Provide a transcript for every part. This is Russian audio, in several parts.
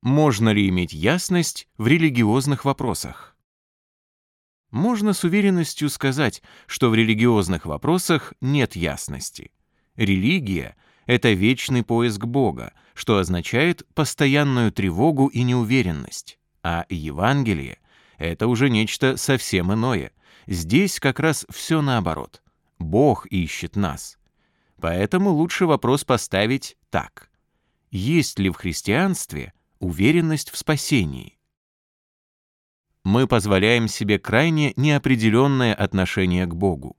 Можно ли иметь ясность в религиозных вопросах? Можно с уверенностью сказать, что в религиозных вопросах нет ясности. Религия — это вечный поиск Бога, что означает постоянную тревогу и неуверенность. А Евангелие — это уже нечто совсем иное. Здесь как раз все наоборот. Бог ищет нас. Поэтому лучше вопрос поставить так. Есть ли в христианстве уверенность в спасении? Мы позволяем себе крайне неопределенное отношение к Богу.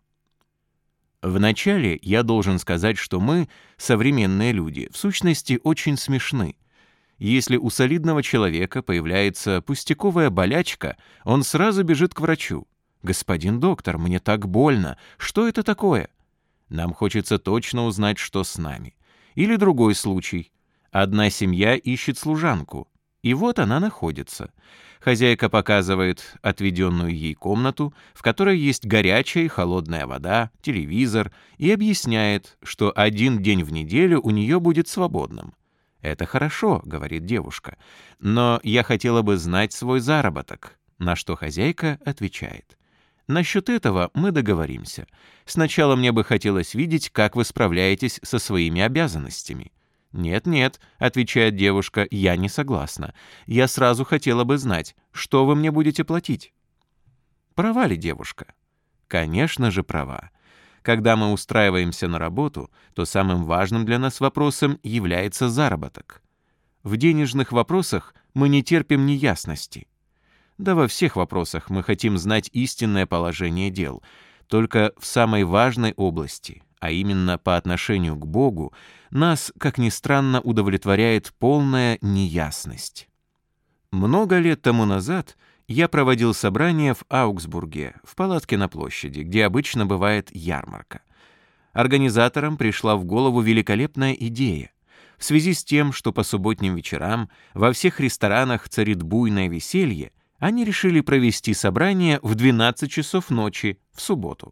Вначале я должен сказать, что мы, современные люди, в сущности очень смешны. Если у солидного человека появляется пустяковая болячка, он сразу бежит к врачу. «Господин доктор, мне так больно. Что это такое?» Нам хочется точно узнать, что с нами. Или другой случай. Одна семья ищет служанку. И вот она находится. Хозяйка показывает отведенную ей комнату, в которой есть горячая и холодная вода, телевизор, и объясняет, что один день в неделю у нее будет свободным. «Это хорошо», — говорит девушка, — «но я хотела бы знать свой заработок», на что хозяйка отвечает: «Насчет этого мы договоримся. Сначала мне бы хотелось видеть, как вы справляетесь со своими обязанностями». «Нет-нет», — отвечает девушка, — «я не согласна. Я сразу хотела бы знать, что вы мне будете платить». Права ли девушка? Конечно же, права. Когда мы устраиваемся на работу, то самым важным для нас вопросом является заработок. В денежных вопросах мы не терпим неясности. Да во всех вопросах мы хотим знать истинное положение дел. Только в самой важной области, а именно по отношению к Богу, нас, как ни странно, удовлетворяет полная неясность. Много лет тому назад я проводил собрание в Аугсбурге, в палатке на площади, где обычно бывает ярмарка. Организаторам пришла в голову великолепная идея. В связи с тем, что по субботним вечерам во всех ресторанах царит буйное веселье, они решили провести собрание в 12 часов ночи в субботу.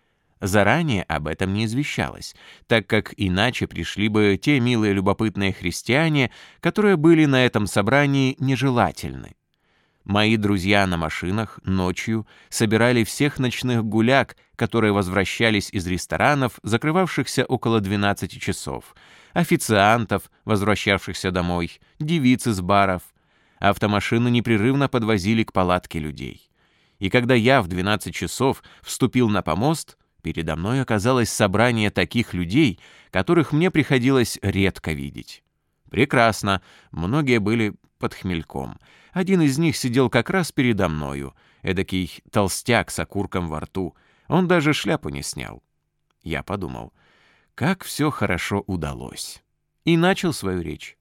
Заранее об этом не извещалось, так как иначе пришли бы те милые любопытные христиане, которые были на этом собрании нежелательны. Мои друзья на машинах ночью собирали всех ночных гуляк, которые возвращались из ресторанов, закрывавшихся около 12 часов, официантов, возвращавшихся домой, девиц из баров. Автомашины непрерывно подвозили к палатке людей. И когда я в 12 часов вступил на помост, передо мной оказалось собрание таких людей, которых мне приходилось редко видеть. Прекрасно, многие были под хмельком. Один из них сидел как раз передо мною, эдакий толстяк с окурком во рту. Он даже шляпу не снял. Я подумал, как все хорошо удалось. И начал свою речь.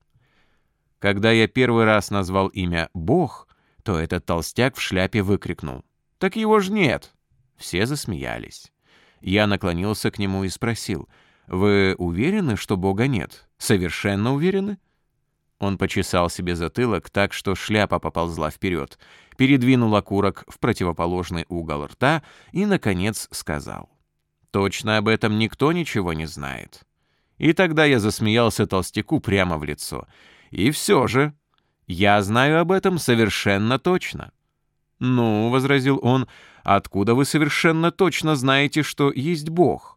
Когда я первый раз назвал имя Бог, то этот толстяк в шляпе выкрикнул: «Так его ж нет!» Все засмеялись. Я наклонился к нему и спросил: «Вы уверены, что Бога нет? Совершенно уверены?» Он почесал себе затылок так, что шляпа поползла вперед, передвинул окурок в противоположный угол рта и, наконец, сказал: «Точно об этом никто ничего не знает». И тогда я засмеялся толстяку прямо в лицо. «И все же, я знаю об этом совершенно точно». «Ну, — возразил он, — откуда вы совершенно точно знаете, что есть Бог?»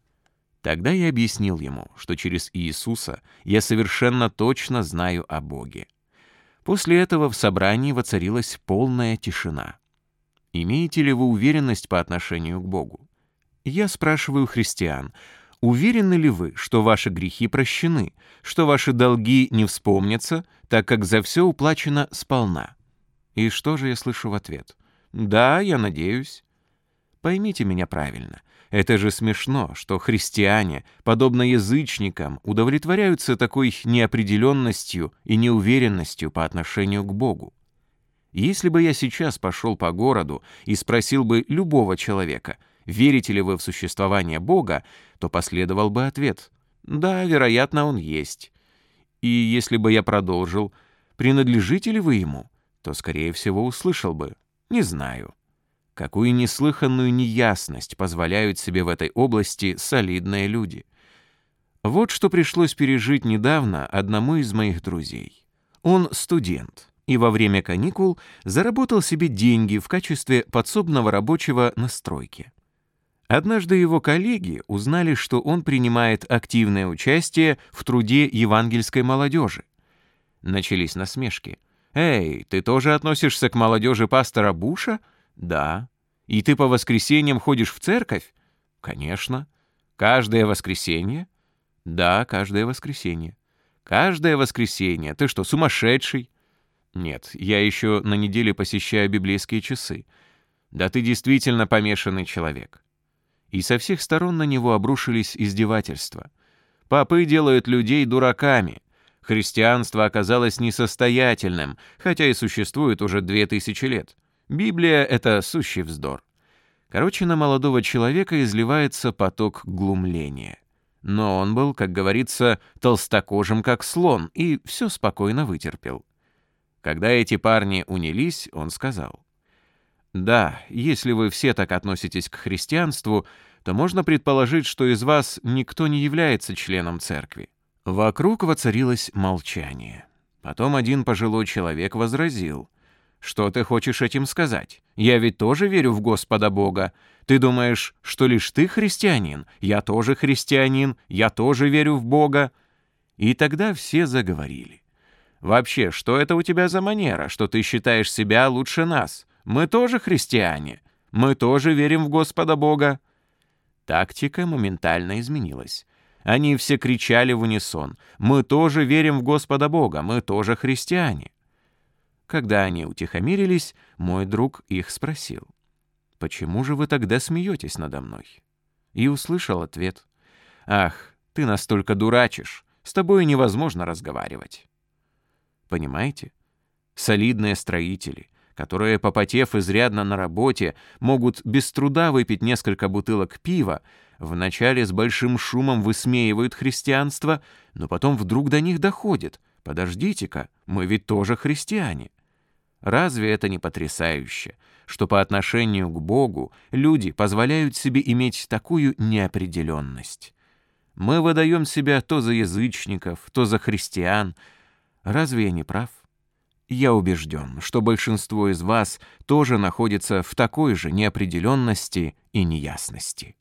Тогда я объяснил ему, что через Иисуса я совершенно точно знаю о Боге. После этого в собрании воцарилась полная тишина. Имеете ли вы уверенность по отношению к Богу? Я спрашиваю христиан: уверены ли вы, что ваши грехи прощены, что ваши долги не вспомнятся, так как за все уплачено сполна? И что же я слышу в ответ? «Да, я надеюсь». Поймите меня правильно. Это же смешно, что христиане, подобно язычникам, удовлетворяются такой неопределенностью и неуверенностью по отношению к Богу. Если бы я сейчас пошел по городу и спросил бы любого человека: верите ли вы в существование Бога, то последовал бы ответ: «Да, вероятно, он есть». И если бы я продолжил: «Принадлежите ли вы ему?», то, скорее всего, услышал бы: «Не знаю». Какую неслыханную неясность позволяют себе в этой области солидные люди. Вот что пришлось пережить недавно одному из моих друзей. Он студент и во время каникул заработал себе деньги в качестве подсобного рабочего на стройке. Однажды его коллеги узнали, что он принимает активное участие в труде евангельской молодежи. Начались насмешки. «Эй, ты тоже относишься к молодежи пастора Буша?» «Да». «И ты по воскресеньям ходишь в церковь?» «Конечно». «Каждое воскресенье?» «Да, каждое воскресенье». «Каждое воскресенье? Ты что, сумасшедший?» «Нет, я еще на неделе посещаю библейские часы». «Да ты действительно помешанный человек». И со всех сторон на него обрушились издевательства. Попы делают людей дураками. Христианство оказалось несостоятельным, хотя и существует уже 2000 лет. Библия — это сущий вздор. Короче, на молодого человека изливается поток глумления. Но он был, как говорится, толстокожим, как слон, и все спокойно вытерпел. Когда эти парни унялись, он сказал: «Да, если вы все так относитесь к христианству, то можно предположить, что из вас никто не является членом церкви». Вокруг воцарилось молчание. Потом один пожилой человек возразил: «Что ты хочешь этим сказать? Я ведь тоже верю в Господа Бога. Ты думаешь, что лишь ты христианин? Я тоже христианин, я тоже верю в Бога». И тогда все заговорили. «Вообще, что это у тебя за манера, что ты считаешь себя лучше нас? Мы тоже христиане. Мы тоже верим в Господа Бога». Тактика моментально изменилась. Они все кричали в унисон: «Мы тоже верим в Господа Бога, мы тоже христиане». Когда они утихомирились, мой друг их спросил: «Почему же вы тогда смеетесь надо мной?» И услышал ответ: «Ах, ты настолько дурачишь, с тобой невозможно разговаривать». Понимаете? Солидные строители, которые, попотев изрядно на работе, могут без труда выпить несколько бутылок пива, вначале с большим шумом высмеивают христианство, но потом вдруг до них доходит: «Подождите-ка, мы ведь тоже христиане». Разве это не потрясающе, что по отношению к Богу люди позволяют себе иметь такую неопределенность? Мы выдаем себя то за язычников, то за христиан. Разве я не прав? Я убежден, что большинство из вас тоже находится в такой же неопределенности и неясности.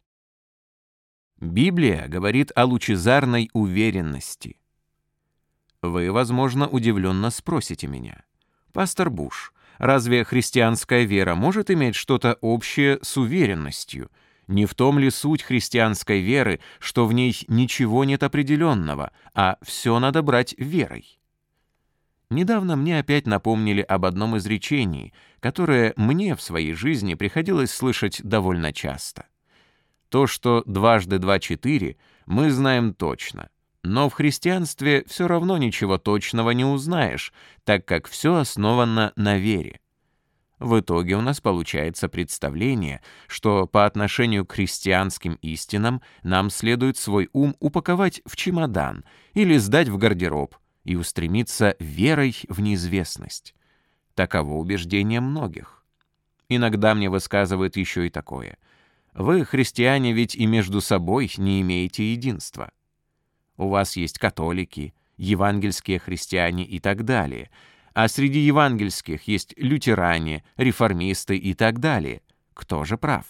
Библия говорит о лучезарной уверенности. Вы, возможно, удивленно спросите меня: «Пастор Буш, разве христианская вера может иметь что-то общее с уверенностью? Не в том ли суть христианской веры, что в ней ничего нет определенного, а все надо брать верой?» Недавно мне опять напомнили об одном изречении, которое мне в своей жизни приходилось слышать довольно часто. То, что дважды два — 4, мы знаем точно. Но в христианстве все равно ничего точного не узнаешь, так как все основано на вере. В итоге у нас получается представление, что по отношению к христианским истинам нам следует свой ум упаковать в чемодан или сдать в гардероб и устремиться верой в неизвестность. Таково убеждение многих. Иногда мне высказывают еще и такое: «Вы, христиане, ведь и между собой не имеете единства. У вас есть католики, евангельские христиане и так далее, а среди евангельских есть лютеране, реформисты и так далее. Кто же прав?»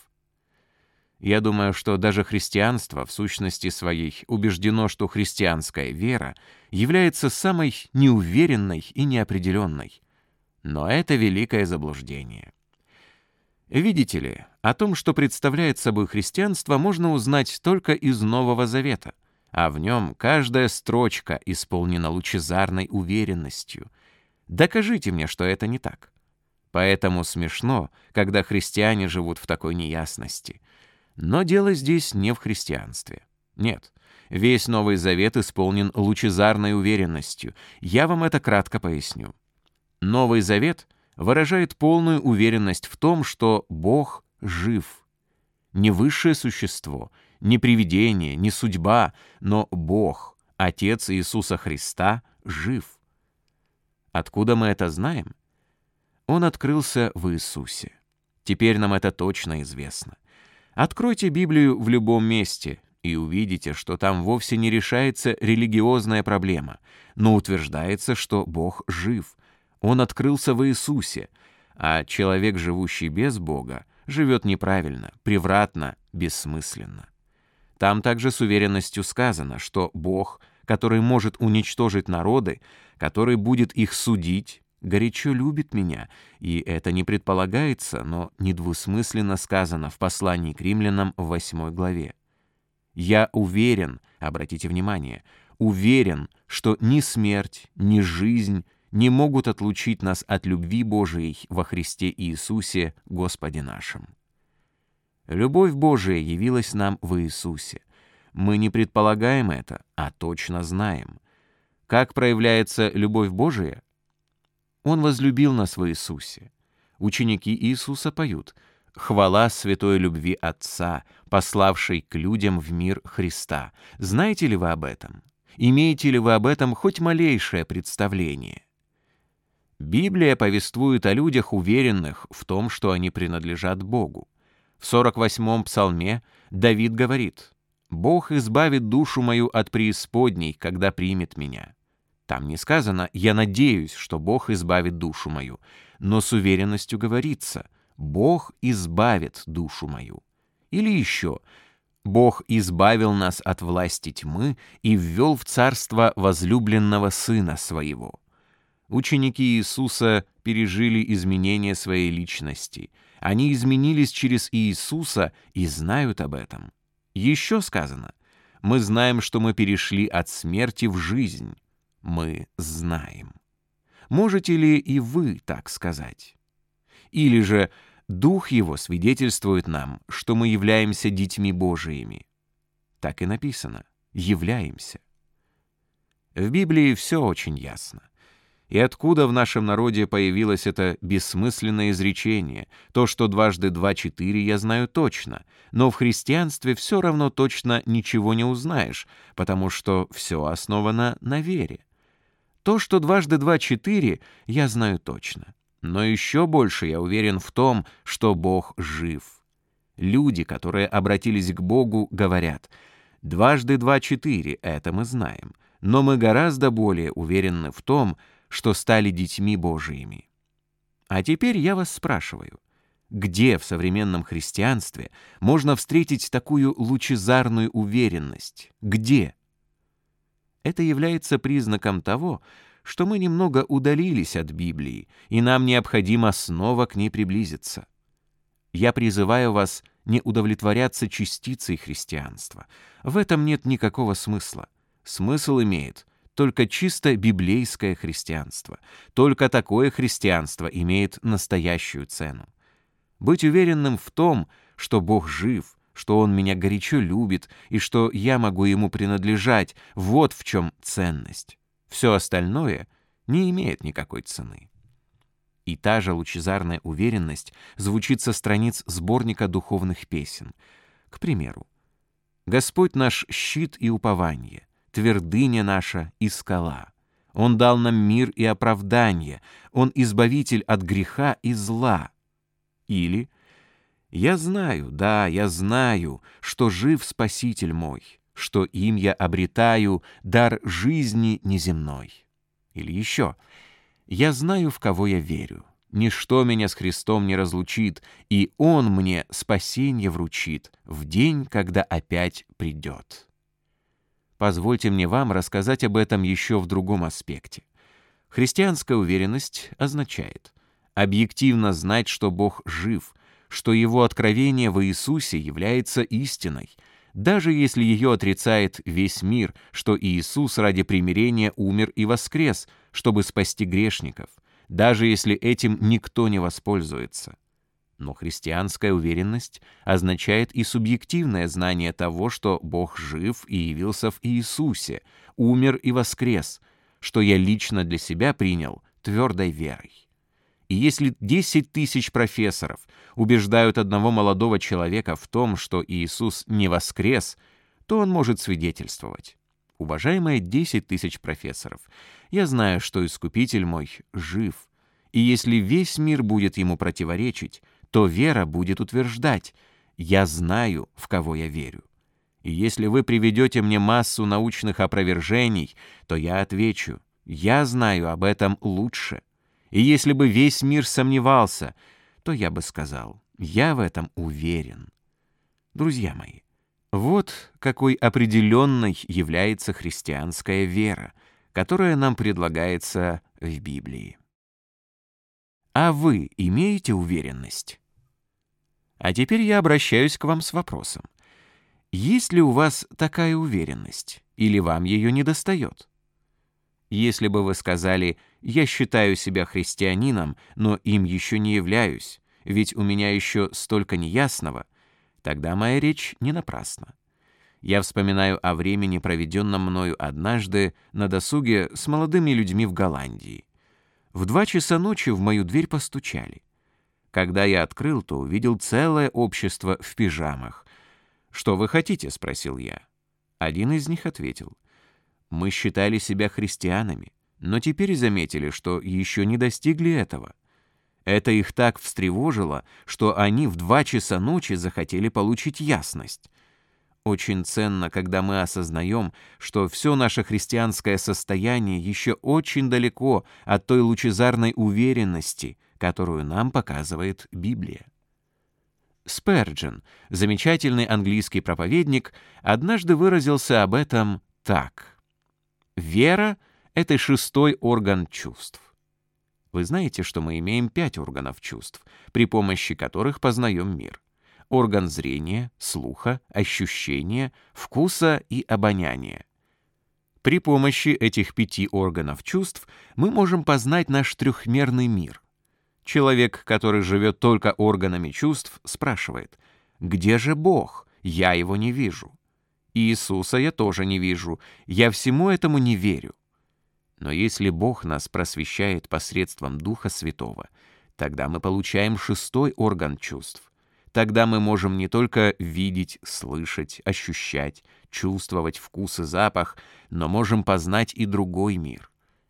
Я думаю, что даже христианство в сущности своей убеждено, что христианская вера является самой неуверенной и неопределенной. Но это великое заблуждение. Видите ли, о том, что представляет собой христианство, можно узнать только из Нового Завета, а в нем каждая строчка исполнена лучезарной уверенностью. Докажите мне, что это не так. Поэтому смешно, когда христиане живут в такой неясности. Но дело здесь не в христианстве. Нет, весь Новый Завет исполнен лучезарной уверенностью. Я вам это кратко поясню. Новый Завет выражает полную уверенность в том, что Бог жив. Не высшее существо, не привидение, не судьба, но Бог, Отец Иисуса Христа, жив. Откуда мы это знаем? Он открылся в Иисусе. Теперь нам это точно известно. Откройте Библию в любом месте, И увидите, что там вовсе не решается религиозная проблема, но утверждается, что Бог жив. Он открылся в Иисусе, а человек, живущий без Бога, живет неправильно, превратно, бессмысленно. Там также с уверенностью сказано, что Бог, который может уничтожить народы, который будет их судить, горячо любит меня, и это не предполагается, но недвусмысленно сказано в послании к римлянам в 8 главе. «Я уверен, обратите внимание, уверен, что ни смерть, ни жизнь не могут отлучить нас от любви Божией во Христе Иисусе, Господе нашим». Любовь Божия явилась нам в Иисусе. Мы не предполагаем это, а точно знаем. Как проявляется любовь Божия? Он возлюбил нас в Иисусе. Ученики Иисуса поют: «Хвала святой любви Отца, пославшей к людям в мир Христа». Знаете ли вы об этом? Имеете ли вы об этом хоть малейшее представление? Библия повествует о людях, уверенных в том, что они принадлежат Богу. В 48-м псалме Давид говорит: «Бог избавит душу мою от преисподней, когда примет меня». Там не сказано «я надеюсь, что Бог избавит душу мою», но с уверенностью говорится «Бог избавит душу мою». Или еще «Бог избавил нас от власти тьмы и ввел в царство возлюбленного Сына Своего». Ученики Иисуса пережили изменение своей личности. Они изменились через Иисуса и знают об этом. Еще сказано: «Мы знаем, что мы перешли от смерти в жизнь». Мы знаем. Можете ли и вы так сказать? Или же Дух Его свидетельствует нам, что мы являемся детьми Божиими? Так и написано: являемся. В Библии все очень ясно. И откуда в нашем народе появилось это бессмысленное изречение: «То, что дважды два — 4, я знаю точно», но в христианстве все равно точно ничего не узнаешь, потому что все основано на вере. То, что дважды два — 4, я знаю точно. Но еще больше я уверен в том, что Бог жив. Люди, которые обратились к Богу, говорят: «Дважды два — 4, это мы знаем, но мы гораздо более уверены в том, что стали детьми Божиими». А теперь я вас спрашиваю, где в современном христианстве можно встретить такую лучезарную уверенность? Где? Это является признаком того, что мы немного удалились от Библии, и нам необходимо снова к ней приблизиться. Я призываю вас не удовлетворяться частицей христианства. В этом нет никакого смысла. Смысл имеет только чисто библейское христианство. Только такое христианство имеет настоящую цену. Быть уверенным в том, что Бог жив, что Он меня горячо любит и что я могу Ему принадлежать, вот в чем ценность. Все остальное не имеет никакой цены. И та же лучезарная уверенность звучит со страниц сборника духовных песен. К примеру: «Господь наш щит и упование, твердыня наша и скала. Он дал нам мир и оправдание, Он избавитель от греха и зла». Или «Я знаю, да, я знаю, что жив Спаситель мой, что им я обретаю дар жизни неземной». Или еще «Я знаю, в кого я верю, ничто меня с Христом не разлучит, и Он мне спасенье вручит в день, когда опять придет». Позвольте мне вам рассказать об этом еще в другом аспекте. Христианская уверенность означает объективно знать, что Бог жив, что Его откровение в Иисусе является истиной, даже если ее отрицает весь мир, что Иисус ради примирения умер и воскрес, чтобы спасти грешников, даже если этим никто не воспользуется. Но христианская уверенность означает и субъективное знание того, что Бог жив и явился в Иисусе, умер и воскрес, что я лично для себя принял твердой верой. И если 10 тысяч профессоров убеждают одного молодого человека в том, что Иисус не воскрес, то он может свидетельствовать: «Уважаемые 10 тысяч профессоров, я знаю, что Искупитель мой жив, и если весь мир будет ему противоречить, то вера будет утверждать: я знаю, в кого я верю». И если вы приведете мне массу научных опровержений, то я отвечу: я знаю об этом лучше. И если бы весь мир сомневался, то я бы сказал: я в этом уверен. Друзья мои, вот какой определенной является христианская вера, которая нам предлагается в Библии. А вы имеете уверенность? А теперь я обращаюсь к вам с вопросом. Есть ли у вас такая уверенность, или вам ее недостает? Если бы вы сказали: «Я считаю себя христианином, но им еще не являюсь, ведь у меня еще столько неясного», тогда моя речь не напрасна. Я вспоминаю о времени, проведенном мною однажды на досуге с молодыми людьми в Голландии. В 2 часа ночи в мою дверь постучали. Когда я открыл, то увидел целое общество в пижамах. «Что вы хотите?» — спросил я. Один из них ответил: «Мы считали себя христианами, но теперь заметили, что еще не достигли этого». Это их так встревожило, что они в 2 часа ночи захотели получить ясность. Очень ценно, когда мы осознаем, что все наше христианское состояние еще очень далеко от той лучезарной уверенности, которую нам показывает Библия. Спurgeon, замечательный английский проповедник, однажды выразился об этом так: «Вера — это 6-й орган чувств». Вы знаете, что мы имеем 5 органов чувств, при помощи которых познаем мир. Орган зрения, слуха, ощущения, вкуса и обоняния. При помощи этих 5 органов чувств мы можем познать наш трехмерный мир. Человек, который живет только органами чувств, спрашивает: «Где же Бог? Я его не вижу. Иисуса я тоже не вижу. Я всему этому не верю». Но если Бог нас просвещает посредством Духа Святого, тогда мы получаем 6-й орган чувств. Тогда мы можем не только видеть, слышать, ощущать, чувствовать вкус и запах, но можем познать и другой мир.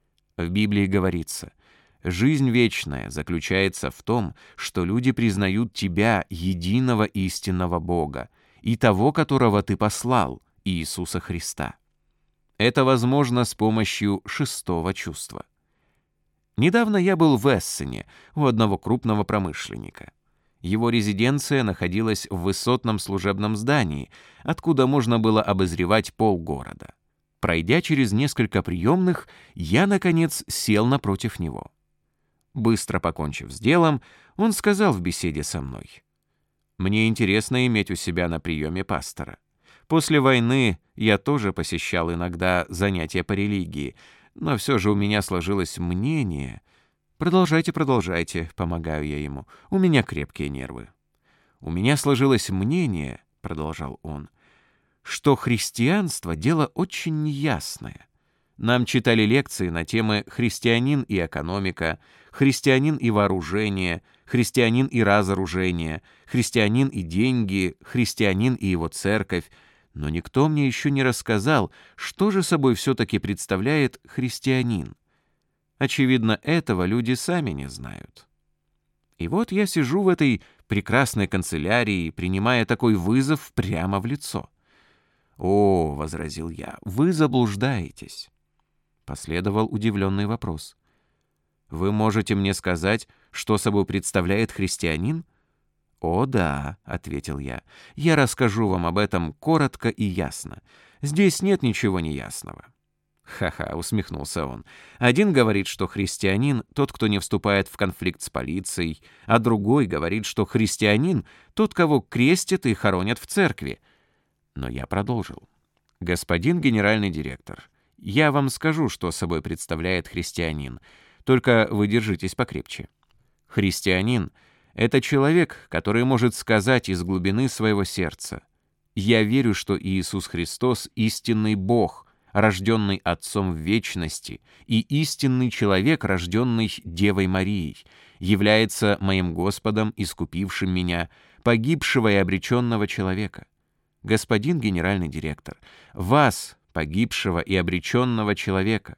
В Библии говорится: «Жизнь вечная заключается в том, что люди признают Тебя, единого истинного Бога, и того, которого Ты послал, Иисуса Христа». Это возможно с помощью 6-го чувства. Недавно я был в Эссене у одного крупного промышленника. Его резиденция находилась в высотном служебном здании, откуда можно было обозревать полгорода. Пройдя через несколько приемных, я, наконец, сел напротив него. Быстро покончив с делом, он сказал в беседе со мной: «Мне интересно иметь у себя на приеме пастора. После войны я тоже посещал иногда занятия по религии, но все же у меня сложилось мнение...» «Продолжайте, помогаю я ему. У меня крепкие нервы». «У меня сложилось мнение, — продолжал он, — что христианство — дело очень неясное. Нам читали лекции на темы «Христианин и экономика», «Христианин и вооружение», «Христианин и разоружение», «Христианин и деньги», «Христианин и его церковь», но никто мне еще не рассказал, что же собой все-таки представляет христианин. Очевидно, этого люди сами не знают. И вот я сижу в этой прекрасной канцелярии, принимая такой вызов прямо в лицо. «О, — возразил я, — вы заблуждаетесь». Последовал удивленный вопрос. «Вы можете мне сказать, что собой представляет христианин?» «О, да, — ответил я, — я расскажу вам об этом коротко и ясно. Здесь нет ничего неясного». «Ха-ха», — усмехнулся он. «Один говорит, что христианин — тот, кто не вступает в конфликт с полицией, а другой говорит, что христианин — тот, кого крестят и хоронят в церкви». Но я продолжил. «Господин генеральный директор, я вам скажу, что собой представляет христианин, только вы держитесь покрепче. Христианин — это человек, который может сказать из глубины своего сердца: «Я верю, что Иисус Христос — истинный Бог, рожденный Отцом в вечности, и истинный человек, рожденный Девой Марией, является моим Господом, искупившим меня, погибшего и обреченного человека. Господин генеральный директор, вас, погибшего и обреченного человека».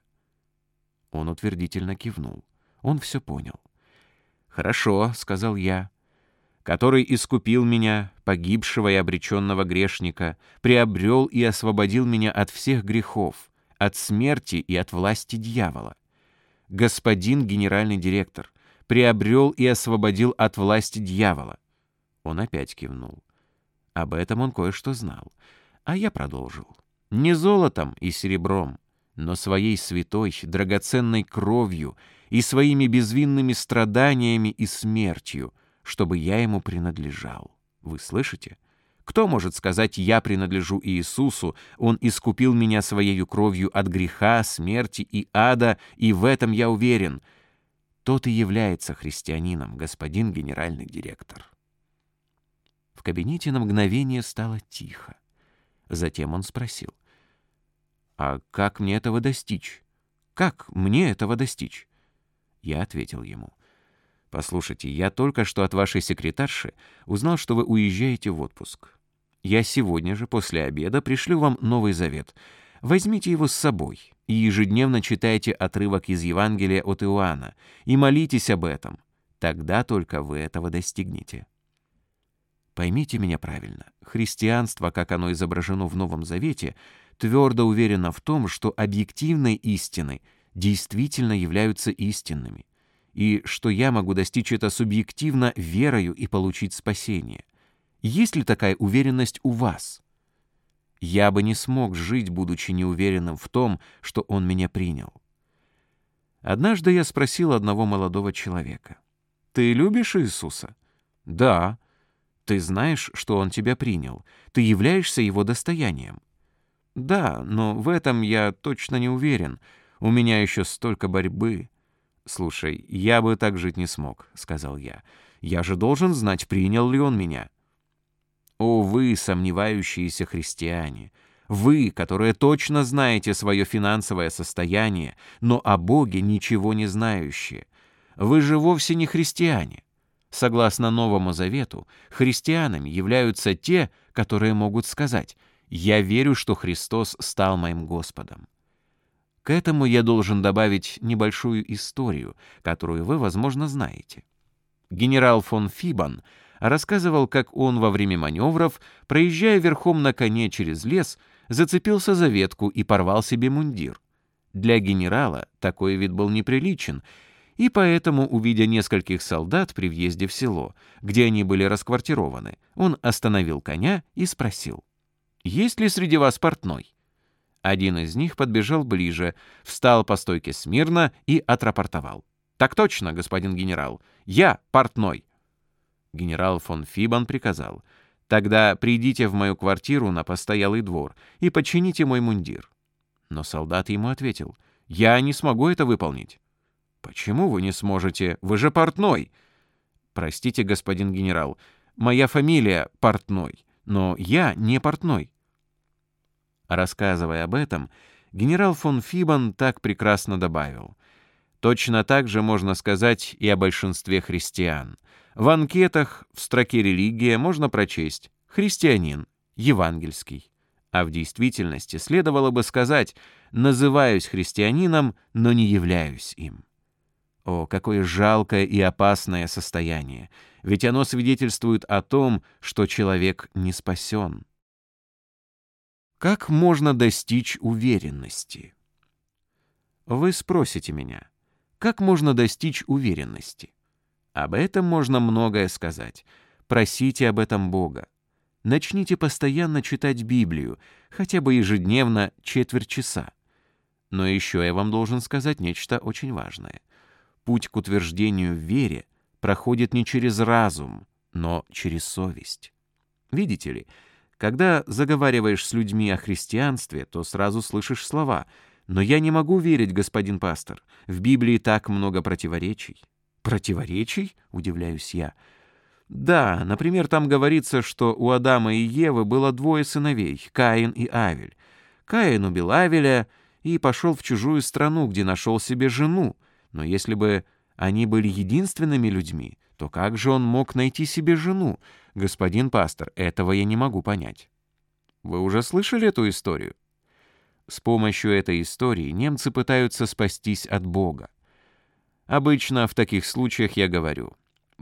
Он утвердительно кивнул. Он все понял. «Хорошо», — сказал я. который искупил меня, погибшего и обреченного грешника, приобрел и освободил меня от всех грехов, от смерти и от власти дьявола. Господин генеральный директор приобрел и освободил от власти дьявола. Он опять кивнул. Об этом он кое-что знал. А я продолжил. Не золотом и серебром, но своей святой, драгоценной кровью и своими безвинными страданиями и смертью, чтобы я ему принадлежал. Вы слышите? Кто может сказать: «Я принадлежу Иисусу, Он искупил меня своею кровью от греха, смерти и ада, и в этом я уверен»? Тот и является христианином, господин генеральный директор. В кабинете на мгновение стало тихо. Затем он спросил: «А как мне этого достичь? Как мне этого достичь?» Я ответил ему: «Послушайте, я только что от вашей секретарши узнал, что вы уезжаете в отпуск. Я сегодня же после обеда пришлю вам Новый Завет. Возьмите его с собой и ежедневно читайте отрывок из Евангелия от Иоанна и молитесь об этом. Тогда только вы этого достигнете». Поймите меня правильно. Христианство, как оно изображено в Новом Завете, твердо уверено в том, что объективные истины действительно являются истинными, и что я могу достичь это субъективно верою и получить спасение. Есть ли такая уверенность у вас? Я бы не смог жить, будучи неуверенным в том, что Он меня принял. Однажды я спросил одного молодого человека: «Ты любишь Иисуса?» «Да». «Ты знаешь, что Он тебя принял? Ты являешься Его достоянием?» «Да, но в этом я точно не уверен. У меня еще столько борьбы». «Слушай, я бы так жить не смог», — сказал я. «Я же должен знать, принял ли Он меня». О, вы, сомневающиеся христиане! Вы, которые точно знаете свое финансовое состояние, но о Боге ничего не знающие. Вы же вовсе не христиане. Согласно Новому Завету, христианами являются те, которые могут сказать: «Я верю, что Христос стал моим Господом». К этому я должен добавить небольшую историю, которую вы, возможно, знаете. Генерал фон Фибан рассказывал, как он во время маневров, проезжая верхом на коне через лес, зацепился за ветку и порвал себе мундир. Для генерала такой вид был неприличен, и поэтому, увидя нескольких солдат при въезде в село, где они были расквартированы, он остановил коня и спросил: «Есть ли среди вас портной?» Один из них подбежал ближе, встал по стойке смирно и отрапортовал: «Так точно, господин генерал, я портной». Генерал фон Фибан приказал: «Тогда придите в мою квартиру на постоялый двор и почините мой мундир». Но солдат ему ответил: «Я не смогу это выполнить». «Почему вы не сможете? Вы же портной!» «Простите, господин генерал, моя фамилия Портной, но я не портной». Рассказывая об этом, генерал фон Фибан так прекрасно добавил: «Точно так же можно сказать и о большинстве христиан. В анкетах в строке «Религия» можно прочесть «Христианин», «Евангельский». А в действительности следовало бы сказать: «Называюсь христианином, но не являюсь им». О, какое жалкое и опасное состояние! Ведь оно свидетельствует о том, что человек не спасен. Как можно достичь уверенности? Вы спросите меня: как можно достичь уверенности? Об этом можно многое сказать. Просите об этом Бога. Начните постоянно читать Библию, хотя бы ежедневно четверть часа. Но еще я вам должен сказать нечто очень важное. Путь к утверждению в вере проходит не через разум, но через совесть. Видите ли, когда заговариваешь с людьми о христианстве, то сразу слышишь слова: «Но я не могу верить, господин пастор, в Библии так много противоречий». «Противоречий?» — удивляюсь я. «Да, например, там говорится, что у Адама и Евы было двое сыновей, Каин и Авель. Каин убил Авеля и пошел в чужую страну, где нашел себе жену. Но если бы они были единственными людьми, то как же он мог найти себе жену? Господин пастор, этого я не могу понять». Вы уже слышали эту историю? С помощью этой истории немцы пытаются спастись от Бога. Обычно в таких случаях я говорю: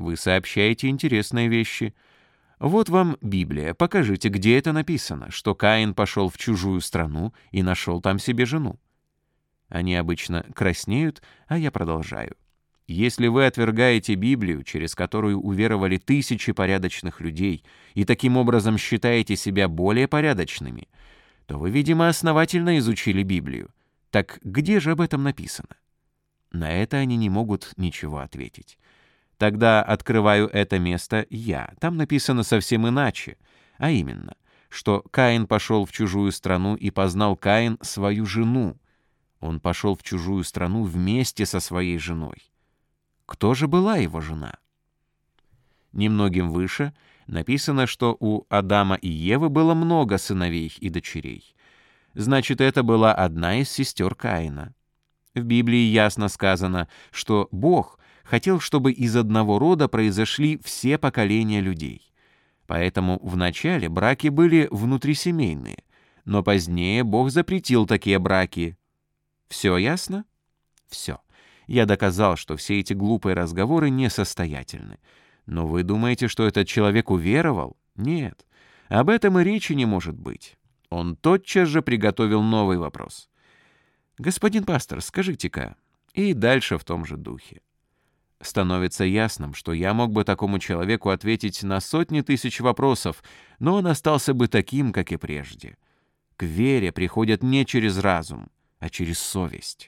Вы сообщаете интересные вещи. Вот вам Библия. Покажите, где это написано, что Каин пошел в чужую страну и нашел там себе жену. Они обычно краснеют, а я продолжаю. Если вы отвергаете Библию, через которую уверовали тысячи порядочных людей, и таким образом считаете себя более порядочными, то вы, видимо, основательно изучили Библию. Так где же об этом написано? На это они не могут ничего ответить. Тогда открываю это место я. Там написано совсем иначе, а именно, что Каин пошел в чужую страну и познал Каин свою жену. Он пошел в чужую страну вместе со своей женой. Кто же была его жена? Немногим выше написано, что у Адама и Евы было много сыновей и дочерей. Значит, это была одна из сестер Каина. В Библии ясно сказано, что Бог хотел, чтобы из одного рода произошли все поколения людей. Поэтому вначале браки были внутрисемейные, но позднее Бог запретил такие браки. Все ясно? Все. Я доказал, что все эти глупые разговоры несостоятельны. Но вы думаете, что этот человек уверовал? Нет. Об этом и речи не может быть. Он тотчас же приготовил новый вопрос. «Господин пастор, скажите-ка...» И дальше в том же духе. Становится ясным, что я мог бы такому человеку ответить на сотни тысяч вопросов, но он остался бы таким, как и прежде. К вере приходят не через разум, а через совесть.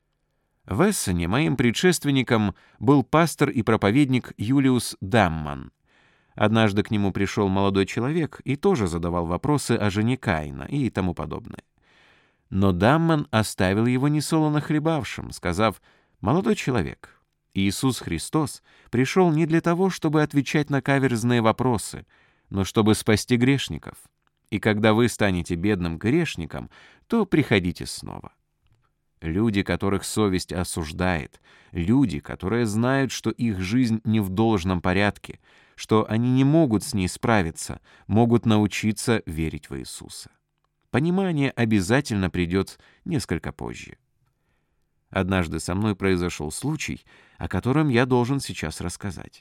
В Эссене моим предшественником был пастор и проповедник Юлиус Дамман. Однажды к нему пришел молодой человек и тоже задавал вопросы о жене Каина и тому подобное. Но Дамман оставил его несолоно хлебавшим, сказав: «Молодой человек, Иисус Христос пришел не для того, чтобы отвечать на каверзные вопросы, но чтобы спасти грешников. И когда вы станете бедным грешником, то приходите снова». Люди, которых совесть осуждает, люди, которые знают, что их жизнь не в должном порядке, что они не могут с ней справиться, могут научиться верить в Иисуса. Понимание обязательно придет несколько позже. Однажды со мной произошел случай, о котором я должен сейчас рассказать.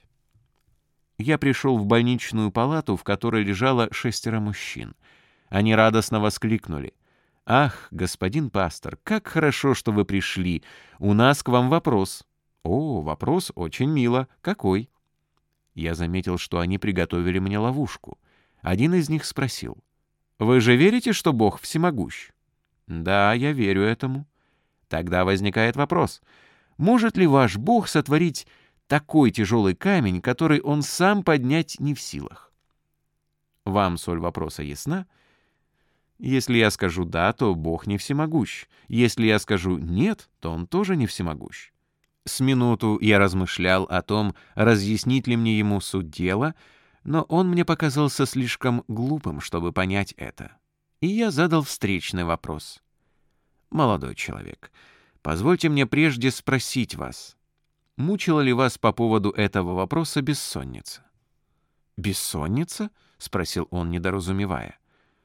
Я пришел в больничную палату, в которой лежало 6 мужчин. Они радостно воскликнули: «Ах, господин пастор, как хорошо, что вы пришли. У нас к вам вопрос». «О, вопрос очень мило. Какой?» Я заметил, что они приготовили мне ловушку. Один из них спросил: «Вы же верите, что Бог всемогущ?» «Да, я верю этому». Тогда возникает вопрос: может ли ваш Бог сотворить такой тяжелый камень, который Он сам поднять не в силах? Вам соль вопроса ясна? Если я скажу «да», то Бог не всемогущ. Если я скажу «нет», то Он тоже не всемогущ. С минуту я размышлял о том, разъяснить ли мне ему суть дела, но он мне показался слишком глупым, чтобы понять это. И я задал встречный вопрос. «Молодой человек, позвольте мне прежде спросить вас, мучила ли вас по поводу этого вопроса бессонница?» «Бессонница?» — спросил он, недоразумевая.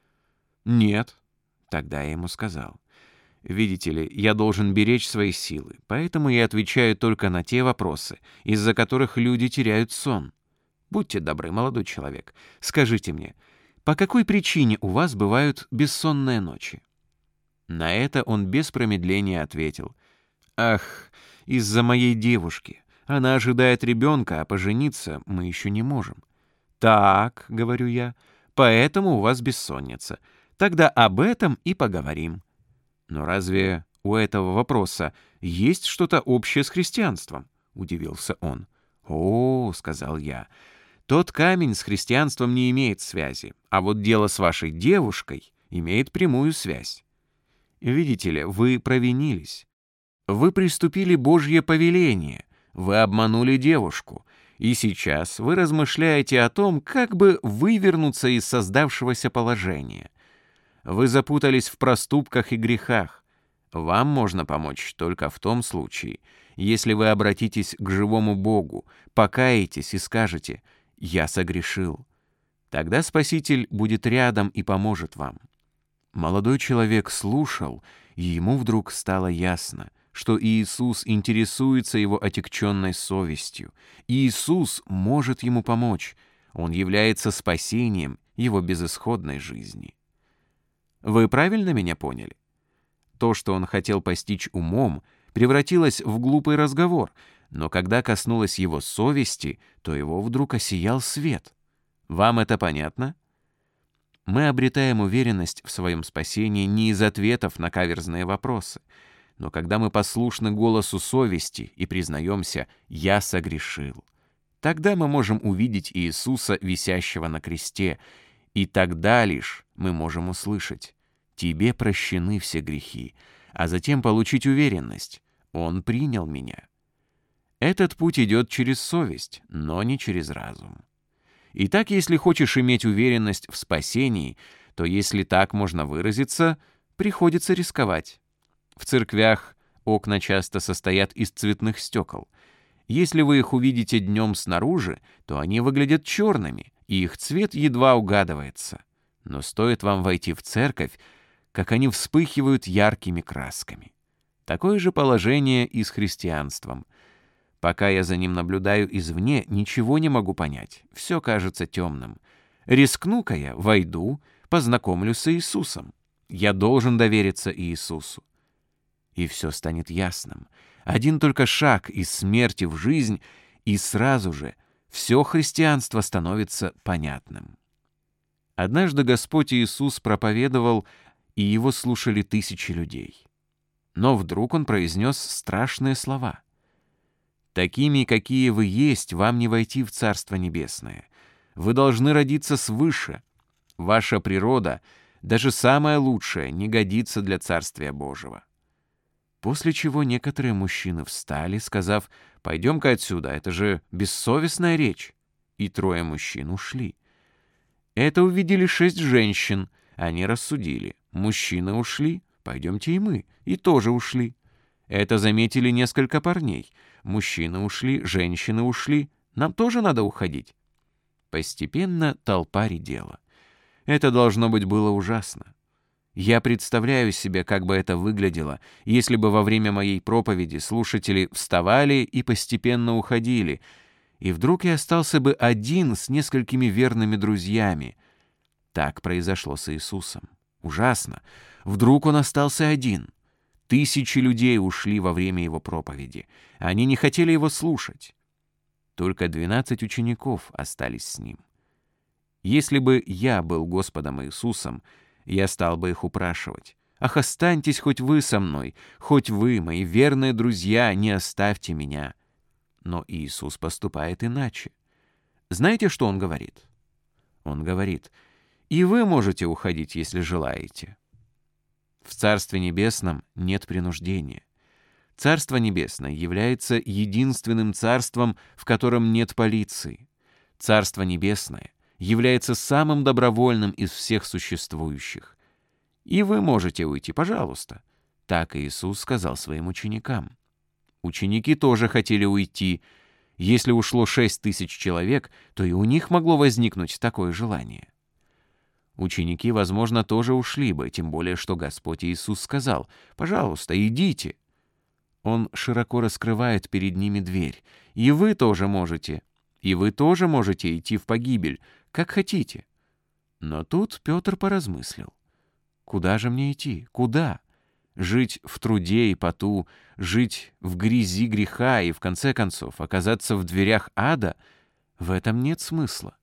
«Нет». Тогда я ему сказал: «Видите ли, я должен беречь свои силы, поэтому я отвечаю только на те вопросы, из-за которых люди теряют сон. Будьте добры, молодой человек, скажите мне, по какой причине у вас бывают бессонные ночи?» На это он без промедления ответил: «Ах, из-за моей девушки. Она ожидает ребенка, а пожениться мы еще не можем». «Так», — говорю я, — «поэтому у вас бессонница. Тогда об этом и поговорим». «Но разве у этого вопроса есть что-то общее с христианством?» — удивился он. «О, — сказал я, — тот камень с христианством не имеет связи, а вот дело с вашей девушкой имеет прямую связь. Видите ли, вы провинились. Вы приступили Божье повеление, вы обманули девушку, и сейчас вы размышляете о том, как бы вывернуться из создавшегося положения. Вы запутались в проступках и грехах. Вам можно помочь только в том случае, если вы обратитесь к живому Богу, покаетесь и скажете: «Я согрешил». Тогда Спаситель будет рядом и поможет вам». Молодой человек слушал, и ему вдруг стало ясно, что Иисус интересуется его отягченной совестью. Иисус может ему помочь. Он является спасением его безысходной жизни. Вы правильно меня поняли? То, что он хотел постичь умом, превратилось в глупый разговор, но когда коснулось его совести, то его вдруг осиял свет. Вам это понятно? Мы обретаем уверенность в своем спасении не из ответов на каверзные вопросы, но когда мы послушны голосу совести и признаемся «я согрешил», тогда мы можем увидеть Иисуса, висящего на кресте, и тогда лишь мы можем услышать «тебе прощены все грехи», а затем получить уверенность «он принял меня». Этот путь идет через совесть, но не через разум. Итак, если хочешь иметь уверенность в спасении, то, если так можно выразиться, приходится рисковать. В церквях окна часто состоят из цветных стекол. Если вы их увидите днем снаружи, то они выглядят черными, и их цвет едва угадывается. Но стоит вам войти в церковь, как они вспыхивают яркими красками. Такое же положение и с христианством. Пока я за ним наблюдаю извне, ничего не могу понять. Все кажется темным. Рискну-ка я, войду, познакомлюсь с Иисусом. Я должен довериться Иисусу. И все станет ясным. Один только шаг из смерти в жизнь, и сразу же все христианство становится понятным. Однажды Господь Иисус проповедовал, и его слушали тысячи людей. Но вдруг он произнес страшные слова. «Такими, какие вы есть, вам не войти в Царство Небесное. Вы должны родиться свыше. Ваша природа, даже самая лучшая, не годится для Царствия Божьего». После чего некоторые мужчины встали, сказав: «Пойдем-ка отсюда, это же бессовестная речь». И 3 мужчин ушли. Это увидели 6 женщин. Они рассудили: мужчины ушли, пойдемте и мы. И тоже ушли. Это заметили несколько парней. Мужчины ушли, женщины ушли. Нам тоже надо уходить. Постепенно толпа редела. Это, должно быть, было ужасно. Я представляю себе, как бы это выглядело, если бы во время моей проповеди слушатели вставали и постепенно уходили, и вдруг я остался бы один с несколькими верными друзьями. Так произошло с Иисусом. Ужасно. Вдруг он остался один. Тысячи людей ушли во время его проповеди. Они не хотели его слушать. Только 12 учеников остались с ним. Если бы я был Господом Иисусом, я стал бы их упрашивать: «Ах, останьтесь хоть вы со мной, хоть вы, мои верные друзья, не оставьте меня». Но Иисус поступает иначе. Знаете, что Он говорит? Он говорит: «И вы можете уходить, если желаете». В Царстве Небесном нет принуждения. Царство Небесное является единственным царством, в котором нет полиции. Царство Небесное является самым добровольным из всех существующих. И вы можете уйти, пожалуйста. Так Иисус сказал своим ученикам. Ученики тоже хотели уйти. Если ушло 6000 человек, то и у них могло возникнуть такое желание. Ученики, возможно, тоже ушли бы, тем более, что Господь Иисус сказал: «Пожалуйста, идите». Он широко раскрывает перед ними дверь. И вы тоже можете. И вы тоже можете идти в погибель, как хотите. Но тут Петр поразмыслил. Куда же мне идти? Куда? Жить в труде и поту, жить в грязи греха и, в конце концов, оказаться в дверях ада? В этом нет смысла.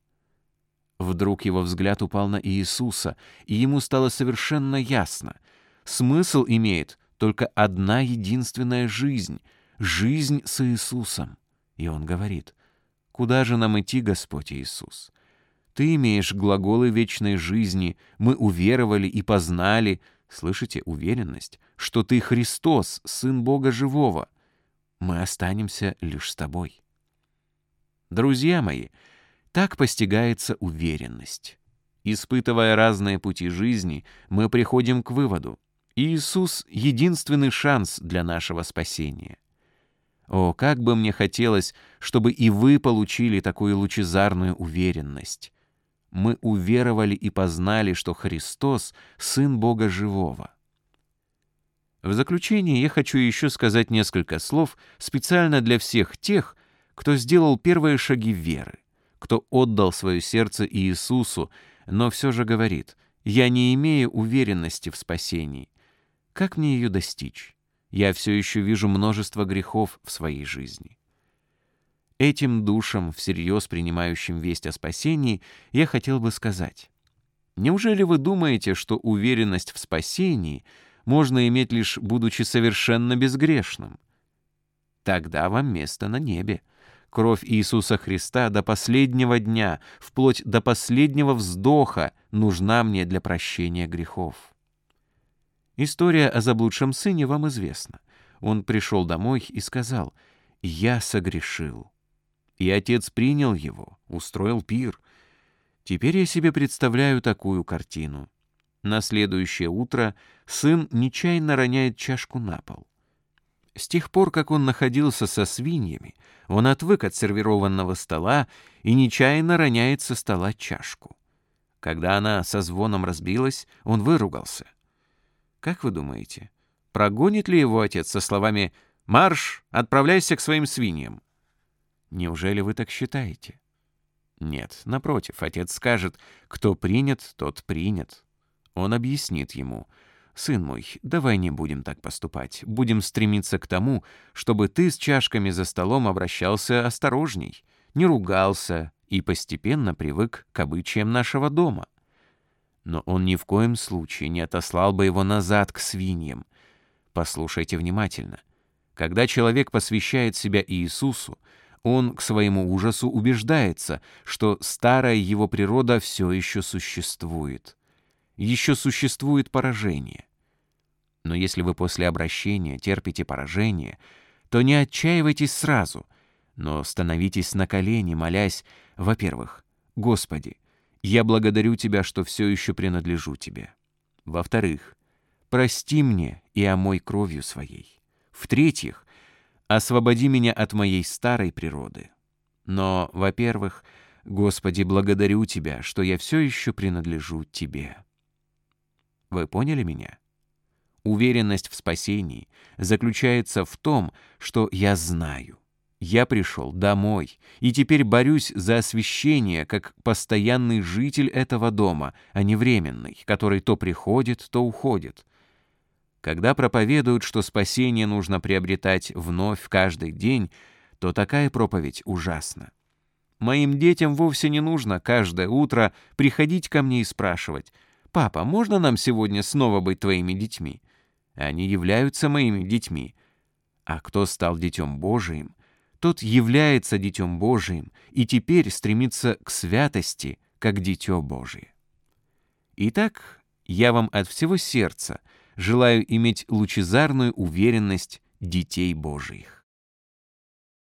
Вдруг его взгляд упал на Иисуса, и ему стало совершенно ясно. Смысл имеет только одна единственная жизнь — жизнь с Иисусом. И он говорит: «Куда же нам идти, Господь Иисус? Ты имеешь глаголы вечной жизни, мы уверовали и познали, слышите, уверенность, что Ты Христос, Сын Бога Живого. Мы останемся лишь с Тобой». Друзья мои, так постигается уверенность. Испытывая разные пути жизни, мы приходим к выводу: Иисус — единственный шанс для нашего спасения. О, как бы мне хотелось, чтобы и вы получили такую лучезарную уверенность. Мы уверовали и познали, что Христос — Сын Бога Живого. В заключение я хочу еще сказать несколько слов специально для всех тех, кто сделал первые шаги веры, кто отдал свое сердце Иисусу, но все же говорит: «Я не имею уверенности в спасении. Как мне ее достичь? Я все еще вижу множество грехов в своей жизни». Этим душам, всерьез принимающим весть о спасении, я хотел бы сказать: неужели вы думаете, что уверенность в спасении можно иметь лишь будучи совершенно безгрешным? Тогда вам место на небе. Кровь Иисуса Христа до последнего дня, вплоть до последнего вздоха, нужна мне для прощения грехов. История о заблудшем сыне вам известна. Он пришел домой и сказал: «Я согрешил». И отец принял его, устроил пир. Теперь я себе представляю такую картину. На следующее утро сын нечаянно роняет чашку на пол. С тех пор, как он находился со свиньями, он отвык от сервированного стола и нечаянно роняет со стола чашку. Когда она со звоном разбилась, он выругался. Как вы думаете, прогонит ли его отец со словами «Марш, отправляйся к своим свиньям»? Неужели вы так считаете? Нет, напротив, отец скажет: кто принят, тот принят. Он объяснит ему: «Сын мой, давай не будем так поступать. Будем стремиться к тому, чтобы ты с чашками за столом обращался осторожней, не ругался и постепенно привык к обычаям нашего дома». Но он ни в коем случае не отослал бы его назад к свиньям. Послушайте внимательно. Когда человек посвящает себя Иисусу, он к своему ужасу убеждается, что старая его природа все еще существует. Еще существует поражение. Но если вы после обращения терпите поражение, то не отчаивайтесь сразу, но становитесь на колени, молясь: во-первых, «Господи, я благодарю Тебя, что все еще принадлежу Тебе». Во-вторых, «Прости мне и омой кровью Своей». В-третьих, «Освободи меня от моей старой природы». Но, во-первых, «Господи, благодарю Тебя, что я все еще принадлежу Тебе». Вы поняли меня? Уверенность в спасении заключается в том, что я знаю. Я пришел домой и теперь борюсь за освящение как постоянный житель этого дома, а не временный, который то приходит, то уходит. Когда проповедуют, что спасение нужно приобретать вновь каждый день, то такая проповедь ужасна. Моим детям вовсе не нужно каждое утро приходить ко мне и спрашивать: «Папа, можно нам сегодня снова быть твоими детьми?» Они являются моими детьми. А кто стал Детем Божиим, тот является Детем Божиим и теперь стремится к святости, как Дитё Божие. Итак, я вам от всего сердца желаю иметь лучезарную уверенность детей Божиих.